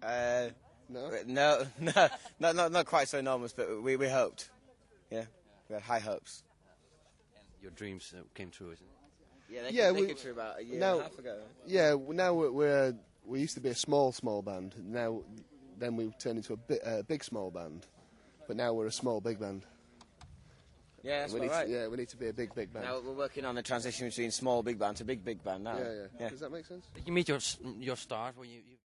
No? No, no, not quite so enormous, but we hoped. Yeah, we had high hopes. And your dreams came true, isn't it? Yeah, Yeah, they we- came through about a year now- and a half ago. Yeah, now we used to be a small band. Then we turned into a big small band. But now we're a small big band. Yeah, that's we about need right. to, yeah, we need to be a big band. Now we're working on the transition between small big band to big band now. yeah. Does that make sense? Did you meet your stars when you